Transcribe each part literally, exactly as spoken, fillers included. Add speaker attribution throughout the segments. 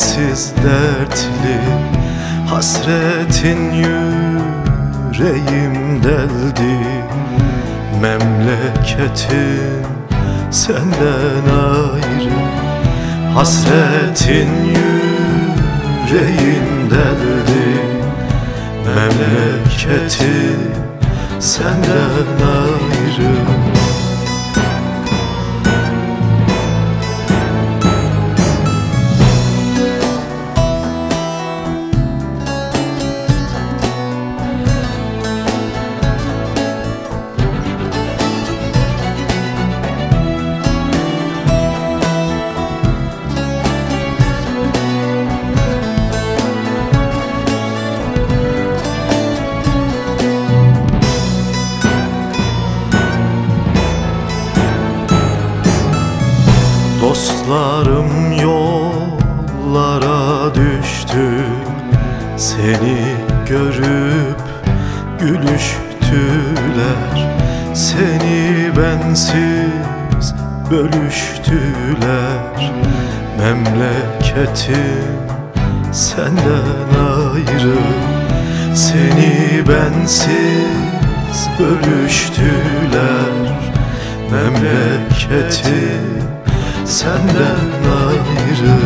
Speaker 1: çaresiz dertli, hasretin yüreğim deldi. Memleketim senden ayrı, hasretin yüreğim deldi. Memleketim senden ayrı. Dostlarım yollara düştü, seni görüp gülüştüler. Seni bensiz bölüştüler. Memleketim senden ayrı, seni bensiz bölüştüler. Memleketim senden ayrı.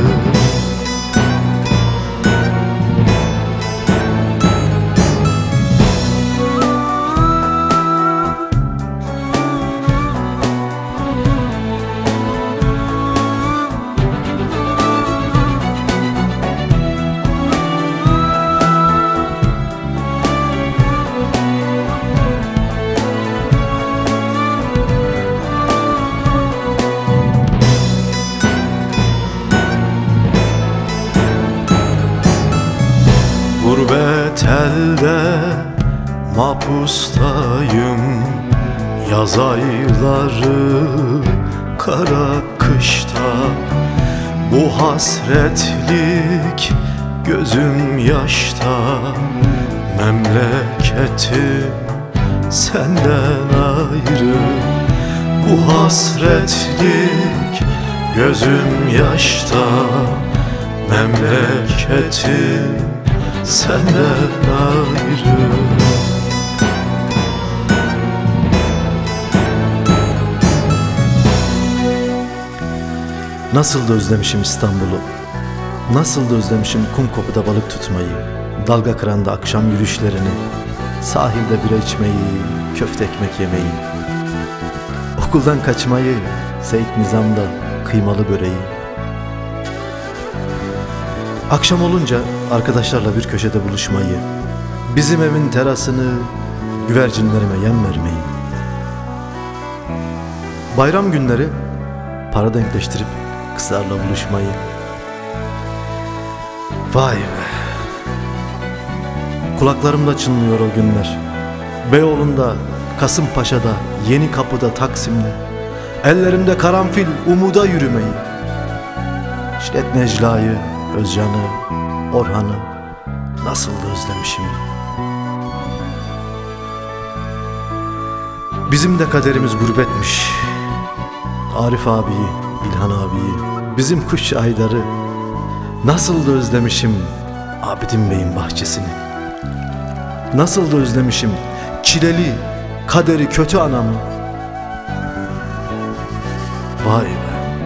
Speaker 1: Gurbet elde mahpustayım, yaz ayları kara kışta. Bu hasretlik gözüm yaşta. Memleketim senden ayrı, bu hasretlik gözüm yaşta. Memleketim senden ayrı.
Speaker 2: Nasıl da özlemişim İstanbul'u, nasıl da özlemişim Kumkopı'da balık tutmayı, dalga kıranda akşam yürüyüşlerini, sahilde bira içmeyi, köfte ekmek yemeyi, okuldan kaçmayı, Seyit Nizam'da kıymalı böreği. Akşam olunca arkadaşlarla bir köşede buluşmayı, bizim evin terasını, güvercinlerime yem vermeyi. Bayram günleri para denkleştirip kızlarla buluşmayı. Vay be! Kulaklarımda çınlıyor o günler. Beyoğlu'nda, Kasımpaşa'da, Yenikapı'da, Taksim'de, ellerimde karanfil, umuda yürümeyi. İşlet Necla'yı, Özcan'ı, Orhan'ı nasıl da özlemişim. Bizim de kaderimiz gurbetmiş. Arif abiyi, İlhan abiyi, bizim kuş Aydar'ı nasıl da özlemişim. Abidin Bey'in bahçesini nasıl da özlemişim. Çileli, kaderi kötü anamı. Vay be!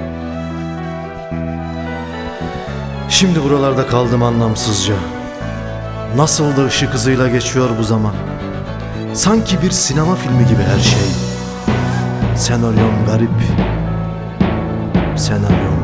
Speaker 2: Şimdi buralarda kaldım anlamsızca. Nasıl da ışık hızıyla geçiyor bu zaman. Sanki bir sinema filmi gibi her şey. Senaryom garip, senaryom